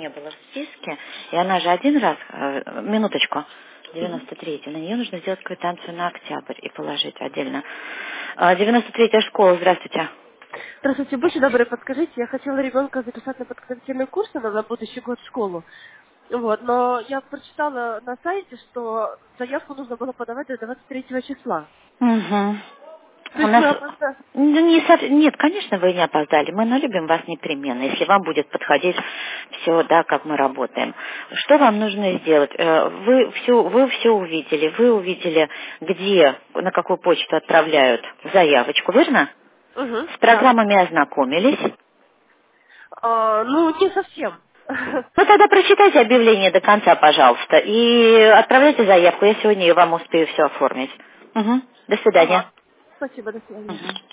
не было в списке, и она же один раз, минуточку, 93-й, на нее нужно сделать квитанцию на октябрь и положить отдельно. 93-я школа, здравствуйте. Здравствуйте, будьте добры, подскажите, я хотела ребенка записать на подготовительные курсы на будущий год в школу. Вот, но я прочитала на сайте, что заявку нужно было подавать до 23 числа. Угу. То У есть нас... мы опоздали. Нет, конечно, вы не опоздали. Мы налюбим вас непременно, если вам будет подходить все, да, как мы работаем. Что вам нужно сделать? Вы все увидели. Вы увидели, где, на какую почту отправляют заявочку, верно? Угу, С да. программами ознакомились. Ну, не совсем. Ну, тогда прочитайте объявление до конца, пожалуйста, и отправляйте заявку. Я сегодня вам успею все оформить. Угу. До свидания. Ага. Спасибо, до свидания. Мгм.